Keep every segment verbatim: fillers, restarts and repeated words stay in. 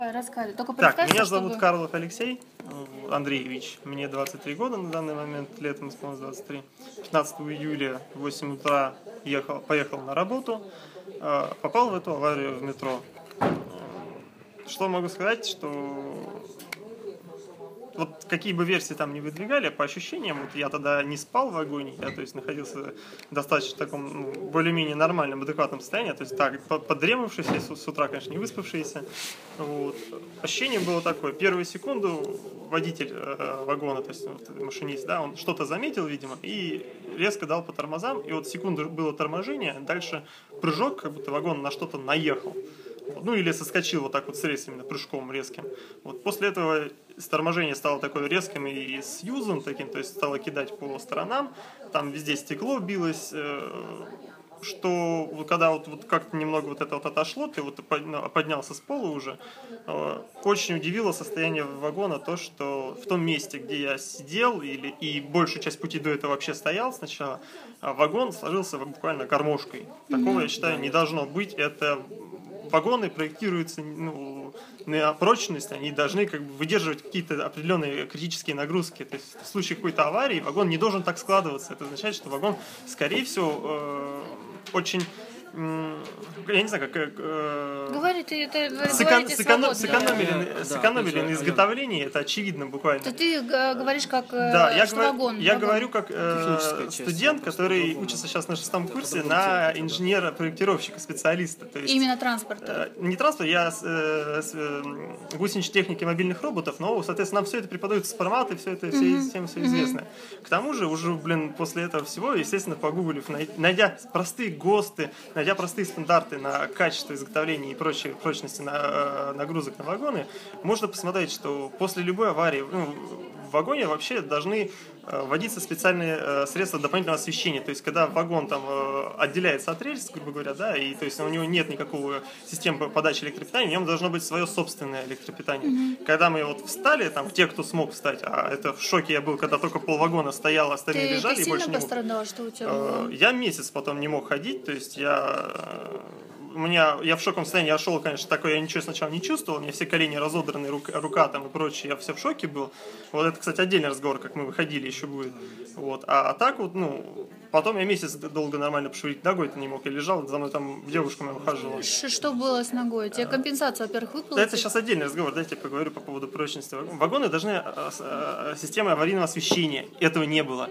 Рассказывай. Только Так, представься, меня зовут чтобы... Карлов Алексей Андреевич, мне двадцать три года на данный момент, летом исполнилось двадцать три. пятнадцатого июля в восемь утра ехал, поехал на работу, попал в эту аварию в метро. Что могу сказать, что вот какие бы версии там не выдвигали, по ощущениям, вот я тогда не спал в вагоне, я, то есть, находился в достаточно таком, ну, более-менее нормальном, адекватном состоянии, то есть так, подремавшийся, с, с утра, конечно, не выспавшийся. Вот. Ощущение было такое: первую секунду водитель э, вагона, то есть вот, машинист, да, он что-то заметил, видимо, и резко дал по тормозам, и вот секунду было торможение, дальше прыжок, как будто вагон на что-то наехал. Ну или соскочил вот так вот с рельсами, прыжком резким. Вот после этого торможение стало такое резким и с юзом таким, то есть стало кидать по сторонам, там везде стекло билось, что когда вот, вот как-то немного вот это вот отошло, ты вот поднялся с пола уже, очень удивило состояние вагона то, что в том месте, где я сидел, или, и большую часть пути до этого вообще стоял сначала, вагон сложился буквально гармошкой. Такого, я считаю, не должно быть. Это вагоны проектируются, ну, на прочность, они должны как бы выдерживать какие-то определенные критические нагрузки. То есть в случае какой-то аварии вагон не должен так складываться. Это означает, что вагон, скорее всего, э, очень... Я не знаю, как... Э, Говори, ты это сэкон, сэконом, сэкономили, да, да, сэкономили да, на изготовлении, это очевидно буквально. То ты говоришь как да, я, что говорю, вагон, я вагон. говорю как э, студент, который учится сейчас на шестом курсе на инженера-проектировщика, специалиста. То есть, именно транспорта. Э, не транспорт, я с, э, с э, гусеничной техники мобильных роботов, но, соответственно, нам все это преподают с формата, и все это, все, mm-hmm. всем все mm-hmm. известно. К тому же, уже, блин, после этого всего, естественно, погуглив, найдя простые ГОСТы, найдя простые стандарты на качество изготовления и прочей прочности на, нагрузок на вагоны, можно посмотреть, что после любой аварии, ну, в вагоне вообще должны э, вводиться специальные э, средства дополнительного освещения. То есть, когда вагон там э, отделяется от рельс, грубо говоря, да, и то есть у него нет никакого системы подачи электропитания, у него должно быть свое собственное электропитание. Mm-hmm. Когда мы вот встали, там, те, кто смог встать, а это в шоке я был, когда только полвагона стояло, остальные ты, лежали ты и больше не мог. пострадал, что у тебя э, было? Я месяц потом не мог ходить, то есть я... У меня, я в шоковом состоянии, я шел, конечно, такое, я ничего сначала не чувствовал, у меня все колени разодраны, рука, рука там и прочее, я все в шоке был. Вот это, кстати, отдельный разговор, как мы выходили, еще будет. Вот. А, а так вот, ну, потом я месяц долго нормально пошевелить ногой-то не мог, я лежал, за мной там девушка моя ухаживала. Что было с ногой? Тебе компенсацию, во-первых, выплатили? Да, это сейчас отдельный разговор, дайте я поговорю по поводу прочности вагона. Вагоны должны, системы аварийного освещения, этого не было.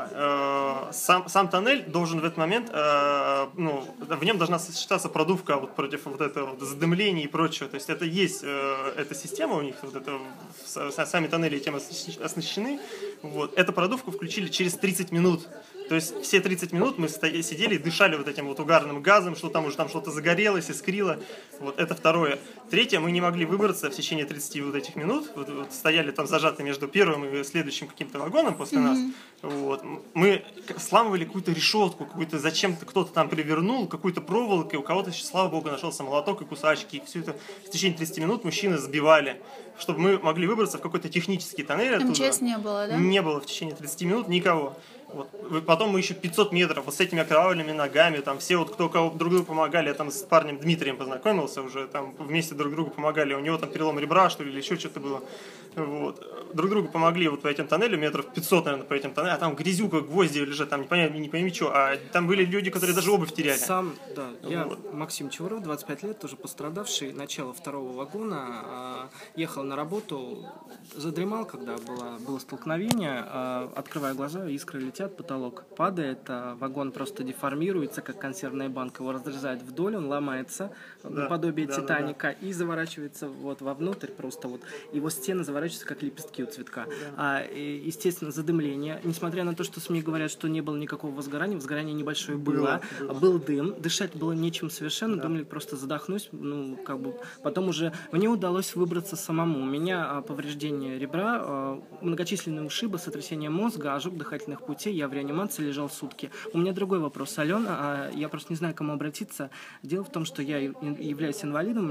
Сам, сам тоннель должен в этот момент, ну, в нем должна сочетаться продукция вот против вот этого вот задымления и прочего. То есть это есть э, эта система у них, вот это, сами тоннели тем оснащены. Вот. Эту продувку включили через тридцать минут. То есть все тридцать минут мы стояли, сидели и дышали вот этим вот угарным газом, что там уже там что-то загорелось, искрило. Вот это второе. Третье, мы не могли выбраться в течение тридцати вот этих минут. Вот, вот стояли там зажаты между первым и следующим каким-то вагоном после mm-hmm. нас. Вот. Мы сламывали какую-то решетку, какую-то зачем-то кто-то там привернул, какую-то проволокой, у кого-то, слава богу, нашелся молоток и кусачки. И все это в течение тридцати минут мужчины сбивали, чтобы мы могли выбраться в какой-то технический тоннель оттуда. эм че эс не было, да? Не было в течение тридцати минут никого. Вот. Потом мы еще пятьсот метров вот с этими окровавленными ногами, там все вот кто кого друг другу помогали, я там с парнем Дмитрием познакомился уже, там вместе друг другу помогали, у него там перелом ребра, что ли, или еще что-то было. Вот. Друг другу помогли вот по этим тоннелям, метров пятьсот, наверное, по этим тоннелям, а там грязюка, гвозди лежат, там не пойми, не пойми что, а там были люди, которые даже обувь теряли. Сам, да, я вот. Максим Чевров, двадцать пять лет, тоже пострадавший, начало второго вагона, ехал на работу, задремал, когда было, было столкновение, открывая глаза, искры летят, потолок падает, а вагон просто деформируется, как консервная банка, его разрезает вдоль, он ломается, да, наподобие да, Титаника, да, да. и заворачивается вот вовнутрь просто вот. Его стены заворачиваются, как лепестки у цветка. Да. А, и, естественно, задымление. Несмотря на то, что СМИ говорят, что не было никакого возгорания, возгорание небольшое было, было. был дым, дышать было нечем совершенно, да. думали, просто задохнусь, ну, как бы, потом уже мне удалось выбраться самому. У меня а, повреждение ребра, а, многочисленные ушибы, сотрясение мозга, ожог дыхательных путей, я в реанимации лежал сутки. У меня другой вопрос, Алена, а, я просто не знаю, к кому обратиться. Дело в том, что я являюсь инвалидом, у меня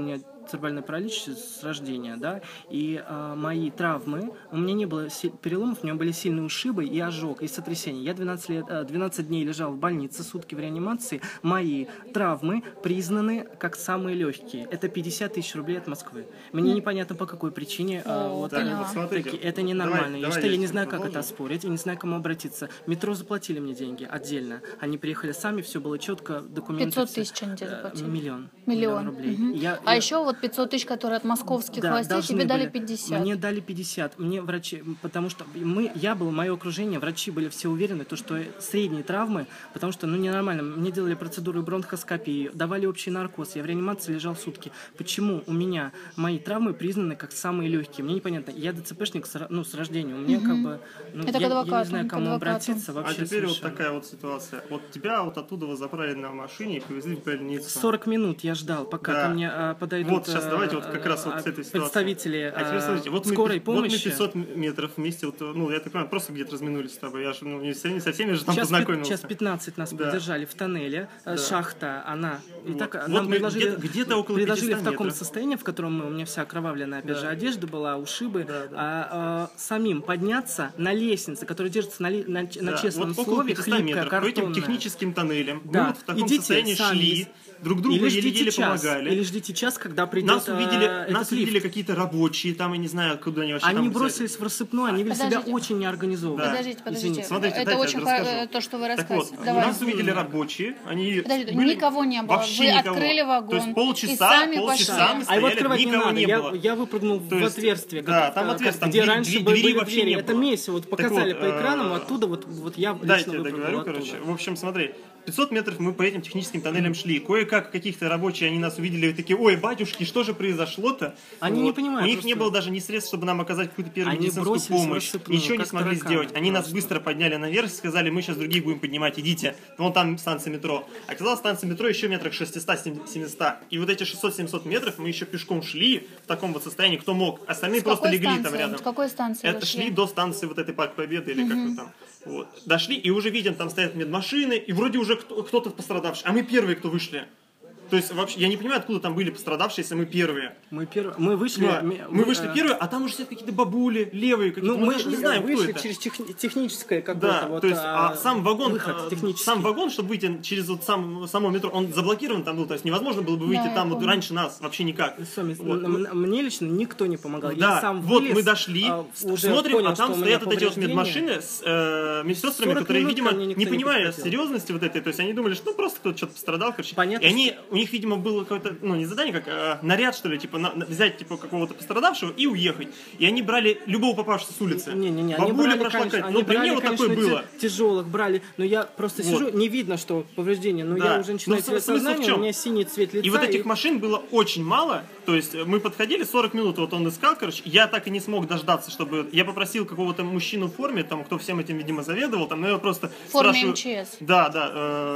церебральный паралич с рождения, да, и а, мои травмы, у меня не было си- переломов, у меня были сильные ушибы и ожог, и сотрясение. Я двенадцать, лет, а, двенадцать дней лежал в больнице, сутки в реанимации. Мои травмы признаны как самые легкие. Это пятьдесят тысяч рублей от Москвы. Мне непонятно, по какой причине. а, О, вот, поняла. Вот смотрите, таки, это ненормально. давай- я давай считаю, я не сейчас знаю, как продолжим. это оспорить, я не знаю, к кому обратиться. Метро заплатили мне деньги отдельно. Они приехали сами, все было четко, документы. пятьсот все. тысяч они тебе Э, заплатили? Миллион. Миллион. рублей. Мгм. Я- А я- еще вот пятьсот тысяч, которые от московских да, властей, должны тебе дали были. пятьдесят. Мне дали пятьдесят. Мне врачи, потому что мы, я был, мое окружение, врачи были все уверены, то, что средние травмы, потому что, ну, ненормально. Мне делали процедуры бронхоскопии, давали общий наркоз. Я в реанимации лежал сутки. Почему у меня мои травмы признаны как самые легкие? Мне непонятно. Я ДЦПшник с, ро- ну, с рождения. У меня как бы... Ну, Это к я, я адвокату, не знаю, к к кому адвокату. обратиться А вообще теперь вот совершенно. такая вот ситуация. Вот тебя вот оттуда вы заправили на машине и повезли в больницу. сорок минут я ждал, пока Да. ко мне а, подойдут Вот сейчас а, давайте вот как раз вот а, с этой ситуации. представители А теперь а, смотрите, вот мы, скорой пи- вот мы помощи. пятьсот метров вместе, вот, ну, я так понимаю, просто где-то разминулись с тобой. Я же ну, не со, не со всеми же там Час, пи- познакомился. час пятнадцать нас Да. поддержали в тоннеле. Э, Да. Шахта, она... И Вот. так, Вот нам мы предложили, где-то- где-то около предложили в пятисот таком метров. состоянии, в котором мы, у меня вся окровавленная, опять Да. же, одежда была, ушибы, Да, да. А, а, самим подняться на лестнице, которая держится на, ли- на, ч- на Да, честном вот около слове, пятисот хлипкая, метров, по этим картонная. техническим тоннелям. Да. Мы вот в таком Идите состоянии сами. шли, друг другу Или ждите еле-еле час, помогали. или ждите час, когда придет Нас увидели, э, этот нас лифт. увидели какие-то рабочие, там, я не знаю, куда они вообще Они там бросились в рассыпную, они вели себя Подождите. очень неорганизованно. Да. Подождите, подождите. Извините. Смотрите, это дайте очень я по- расскажу. то, что вы Так вот, рассказываете. Давай. нас увидели рабочие, они Подождите, были... никого не было. Вообще Вы никого. открыли вагон То есть и полчаса, сами полчаса пошли. мы А стояли, его открывать не никого надо. не я, было. я выпрыгнул То в есть, отверстие, да, как, там как- отверстие, там где двери- раньше двери были, были вообще двери. не Это было. месиво, вот показали вот, по экранам, э, оттуда вот, вот я лично Дайте я выпрыгнул договорю, оттуда. короче. В общем, смотри, пятьсот метров мы по этим техническим тоннелям шли. Кое-как каких-то рабочие, они нас увидели и такие, ой, батюшки, что же произошло-то? Они не понимают У них просто. не было даже ни средств, чтобы нам оказать какую-то первую Они медицинскую бросились в помощь. рассыпную, Ничего не как смогли тараканы сделать. Они нас просто. быстро подняли наверх, сказали, мы сейчас других будем поднимать, идите. Вон там станция метро. Оказалось, станция метро еще метрах шестьсот-семьсот. И вот эти шестьсот-семьсот метров мы еще пешком шли в таком вот состоянии, кто мог. Остальные С просто какой легли там станции? рядом. С какой станции Это вы шли шли? до станции вот этой Парк Победы или как вы там. Вот. Дошли и уже видим, там стоят медмашины, и вроде уже кто- кто-то пострадавший. А мы первые, кто вышли. То есть вообще, я не понимаю, откуда там были пострадавшие, если мы первые. Мы, перв... мы вышли... Да, ми- мы вышли э, первые, а там уже сидят какие-то бабули, левые какие-то. Ну, мы мы даже не знаем, кто вышли это. через тех- техническое какое-то Да, вот, то есть а, а, сам вагон, выход а, технический. сам вагон, чтобы выйти через вот сам, само метро, он заблокирован там был, то есть невозможно было бы выйти Да, я там вот помню. раньше нас, вообще никак. Сами- Вот. м- м- Мне лично никто не помогал. Да, я сам вот вылез, мы дошли, а, уже смотрим, понял, а там что у меня стоят вот эти вот повреждения. медмашины с э, медсестрами, сорок которые, минут видимо, ко мне никто не не понимая подходил. серьезности вот этой, то есть они думали, что ну просто кто-то что-то пострадал, короче. Понятно, И они, у них, видимо, было какое-то, ну не задание, как э, наряд, что ли, типа на- на- взять типа какого-то пострадавшего и уехать. И они брали любого попавшегося с улицы. Не-не-не, они Бабуля брали, прошла конечно, какая-то. они Ну, при мне брали, вот такое конечно, было. те- тяжелых брали, но я просто Вот. сижу, не видно, что повреждение, но Да. я уже начинаю Ну, терять смысл в сознание, чем? у меня синий цвет лица. И вот этих машин было очень мало, то есть э, мы подходили, сорок минут вот он искал, короче, я так и не смог дождаться, чтобы... Я попросил какого-то мужчину в форме, там, кто всем этим, видимо, заведовал, там, но я просто В форме спрашиваю... МЧС. Да, да,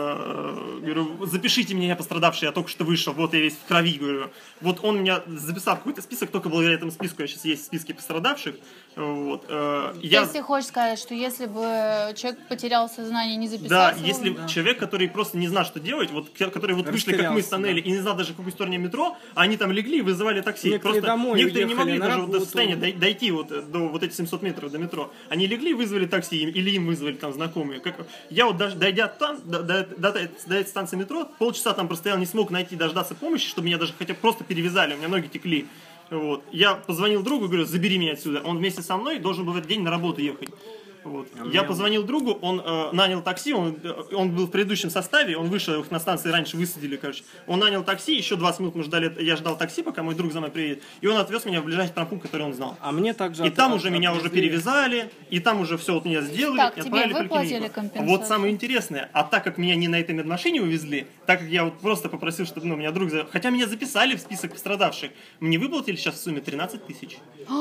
э, говорю, запишите меня, я пострадавший, я только что вышел, вот я весь в крови, говорю. Вот он меня записал в какой-то список, только благодаря этому списку я сейчас есть в списке пострадавших, вот. э, То я... есть ты хочешь сказать, что если бы человек потерял сознание и не Да, записался... если он- человек, который просто не знал, что делать, вот к- которые вот вышли, как мы с Растерялся, тоннеля, да. и не знал даже, в какой стороне метро, а они там легли и вызывали такси. Некоторые просто домой некоторые не уехали могли на даже вот до работу. состояния дой- дойти вот э, до вот этих семьсот метров до метро. Они легли и вызвали такси, им- или им вызвали там знакомые. Как... Я вот даже дойдя там, до, до, до, до этой- до этой станции метро, полчаса там простоял, не смог найти, дождаться помощи, чтобы меня даже хотя бы просто перевязали, у меня ноги текли. Вот. Я позвонил другу, говорю, забери меня отсюда. Он вместе со мной должен был в этот день на работу ехать. Вот. Я позвонил другу, он э, нанял такси, он, э, он был в предыдущем составе, он вышел, их на станции раньше высадили, короче. Он нанял такси, еще двадцать минут мы ждали, я ждал такси, пока мой друг за мной приедет, и он отвез меня в ближайший травмпункт, который он знал. А мне также... И от- там от- уже меня уже отвезли. перевязали, и там уже все вот меня сделали, Так, и тебе отправили в выплатили поликлинику. компенсацию? Вот самое интересное, а так как меня не на этой медмашине увезли, так как я вот просто попросил, чтобы ну, меня друг... за- Хотя меня записали в список пострадавших, мне выплатили сейчас в сумме тринадцать тысяч.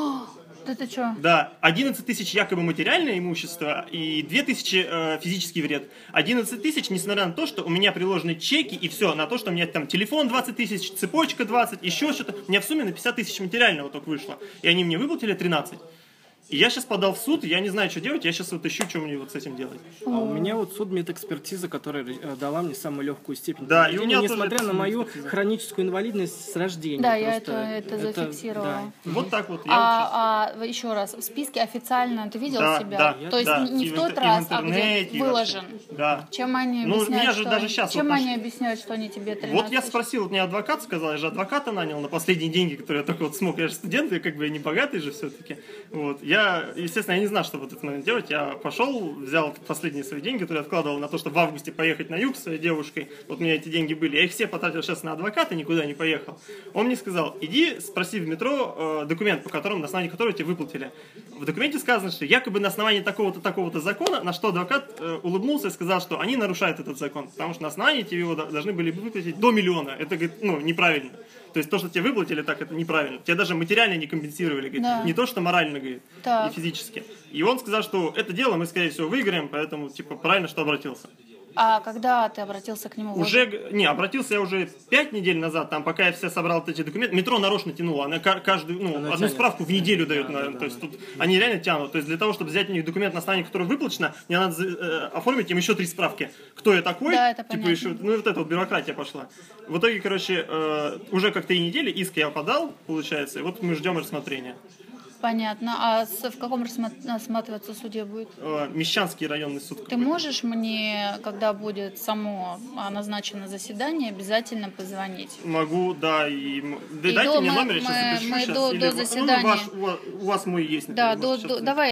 Да ты что? Да, одиннадцать тысяч якобы материальное имущество и две тысячи э, физический вред. одиннадцать тысяч, несмотря на то, что у меня приложены чеки и все, на то, что у меня там телефон двадцать тысяч, цепочка двадцать, еще что-то. У меня в сумме на пятьдесят тысяч материального только вышло. И они мне выплатили тринадцать. И я сейчас подал в суд, я не знаю, что делать, я сейчас вот ищу, что мне вот с этим делать. А у меня вот судмедэкспертиза, которая э, дала мне самую легкую степень. Да, и у меня несмотря тоже на мою хроническую инвалидность с рождения. Да, я это, это зафиксировала. Да. Вот так вот. Я А, а еще раз, в списке официально ты видел Да, себя? да, То есть да. не И в в тот интер- и в раз, а где интернете, и выложен. вообще. Да. Чем они Ну, объясняют, меня же что, даже щас чем вот они наш- объясняют, что они тебе тринадцать Вот я тысяч? спросил, вот мне адвокат сказал, я же адвоката нанял на последние деньги, которые я только вот смог. Я же студент, я как бы не богатый же все-таки. Вот. Я, естественно, я не знал, что вот это надо делать. Я пошел, взял последние свои деньги, которые откладывал на то, чтобы в августе поехать на юг с своей девушкой. Вот у меня эти деньги были. Я их все потратил сейчас на адвоката, никуда не поехал. Он мне сказал, иди спроси в метро э, документ, по которому, на основании которого тебе выплатили. В документе сказано, что якобы на основании такого-то, такого-то закона, на что адвокат э, улыбнулся и сказал, что они нарушают этот закон, потому что на основании тебе его должны были выплатить до миллиона. Это, говорит, ну, неправильно. То есть то, что тебе выплатили, так это неправильно. Тебе даже материально не компенсировали, говорит. Да. Не то, что морально, говорит, Так. и физически. И он сказал, что это дело мы, скорее всего, выиграем, поэтому, типа, правильно, что обратился. А когда ты обратился к нему? Уже, г- не, обратился я уже пять недель назад, там, пока я все собрал вот эти документы. Метро нарочно тянуло, она ка- каждую, ну, Она одну тянет. справку в неделю дает, Да, наверное. да, То есть да. тут они реально тянут. То есть для того, чтобы взять у них документ, на основании которого выплачено, мне надо за- э, оформить им еще три справки. Кто я такой? Да, это типа понятно. еще, ну и вот эта вот бюрократия пошла. В итоге, короче, э, уже как три недели иск я подал, получается, и вот мы ждем рассмотрения. Понятно. А с- в каком рассма- рассматриваться суде будет? Э, Мещанский районный суд. Ты какой-то. можешь мне, когда будет само а, назначено заседание, обязательно позвонить? Могу, да, и, м- да, И дайте до- мне мы- номер, я сейчас мы- запишу мы сейчас. до- или до ва- ну, заседания. ваш- у, вас, у вас мой есть. Да, например, до, вот до- сейчас. давай